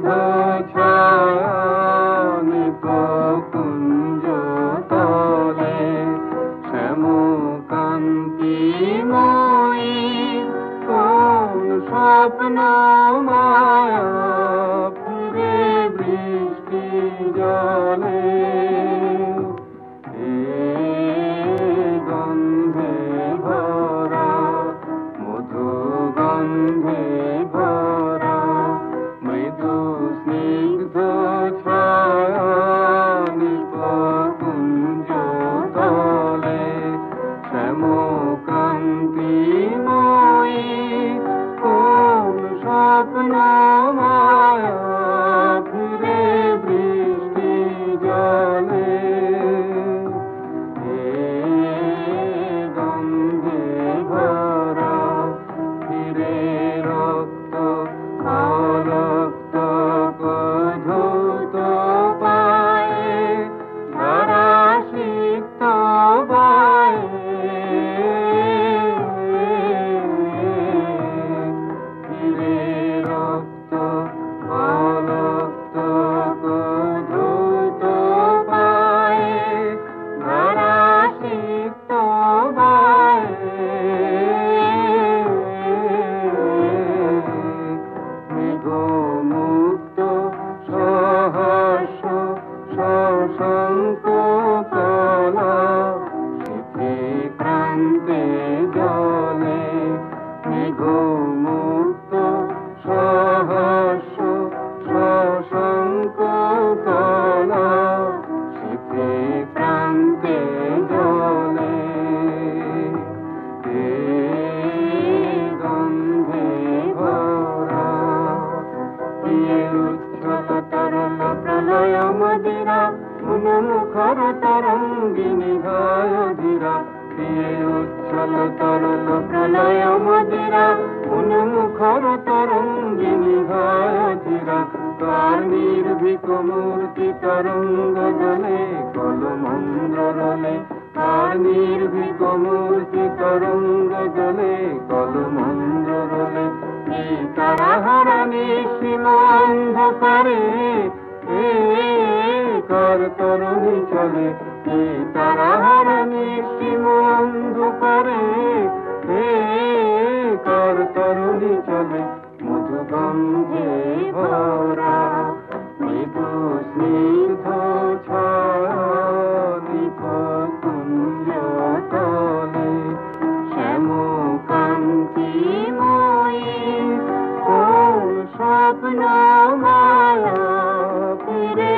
ছায়া নিপকুঞ্জ তলে শ্যামকান্তিময়ী কোন স্বপ্ন মায়া ফিরে বৃষ্টি জলে গন্ধে ভরা মধু গন্ধে ভরা মৃদু স্নিগ্ধ ছায়া নিপকুঞ্জ তলে শ্যামকান্তিময়ী কোন স্বপ্ন মায়া ফিরে বৃষ্টি জলে গন্ধে ভরা ফিরে রক্ত অলক্ত ধৌত পায়ে ধারা সিক্ত ফিরে রক্ত অলক্ত ধৌত পায়ে ধারা সিক্ত মেঘমুক্ত সহস্র শশাঙ্ক কলা শীতে ক্রান্তে জলে মেঘমুক্ত সহস্র শশাঙ্ক কলা শীতে ক্রান্তে জলে গন্ধে ভরা প্রিয়ে উচ্ছল তরল প্রলয় মদিরা মুখর তরঙ্গিনী গায় ধীরা প্রিয়ে উচ্ছল তরল প্রলয় মদিরা মুখর তরঙ্গিনী গায় ধীরা তার নির্ভীক মূর্তি তরঙ্গ দলে কলমন্দ্র রলে তার নির্ভীক মূর্তি তরঙ্গ দলে কলমন্দ্র রলে এই তারা হারানি সীম অন্ধকারে কার তরুণী চলে এই তারা হারানি সীম অন্ধকারে কার তরুণী চলে মধু গন্ধে ভরা মৃদু স্নিগ্ধ ছায়া নিপকুঞ্জ তলে শ্যামকান্তিময়ী কোন স্বপ্ন মায়া ফিরে